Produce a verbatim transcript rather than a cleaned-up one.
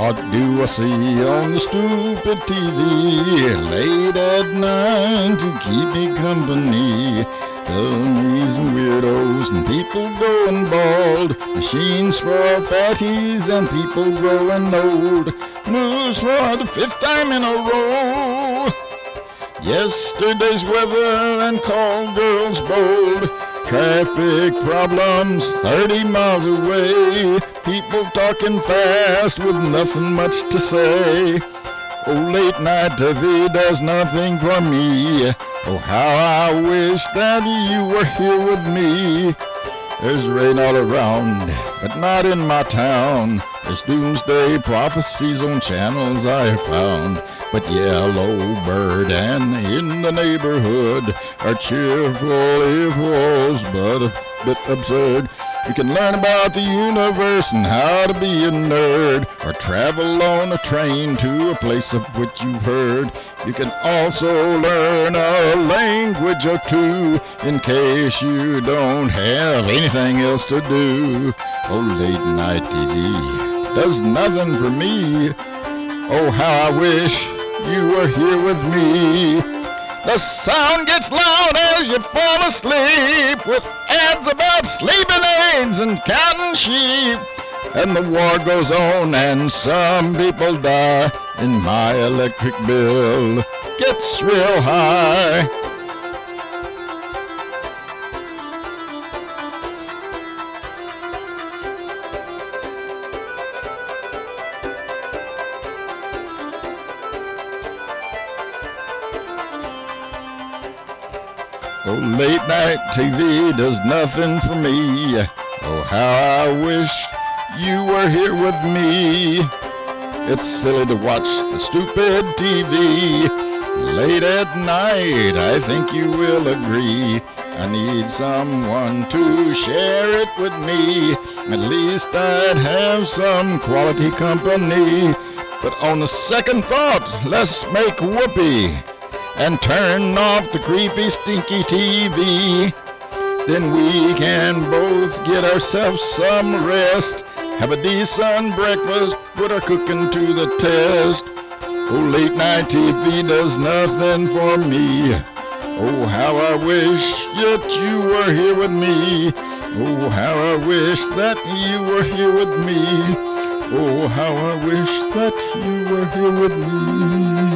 What do I see on the stupid T V late at night to keep me company? Dummies and weirdos and people going bald, machines for fatties and people growing old, news for the fifth time in a row. Yesterday's weather and call girls bold, traffic problems thirty miles away, people talking fast with nothing much to say. Oh, late night T V does nothing for me. Oh, how I wish that you were here with me. There's rain all around, but not in my town. There's doomsday prophecies on channels I have found. But Yellow Bird and In the Neighborhood are cheerful equals, but a bit absurd. You can learn about the universe and how to be a nerd, or travel on a train to a place of which you've heard. You can also learn a language or two in case you don't have anything else to do. Oh, late night T V does nothing for me. Oh, how I wish you were here with me. The sound gets loud as you fall asleep, with ads about sleeping aids and counting sheep. And the war goes on and some people die, and my electric bill gets real high. Oh, late night T V does nothing for me. Oh, how I wish you were here with me. It's silly to watch the stupid T V late at night, I think you will agree. I need someone to share it with me. At least I'd have some quality company. But on the second thought, let's make whoopee and turn off the creepy, stinky T V. Then we can both get ourselves some rest, have a decent breakfast, put our cooking to the test. Oh, late night T V does nothing for me. Oh, how I wish that you were here with me. Oh, how I wish that you were here with me. Oh, how I wish that you were here with me.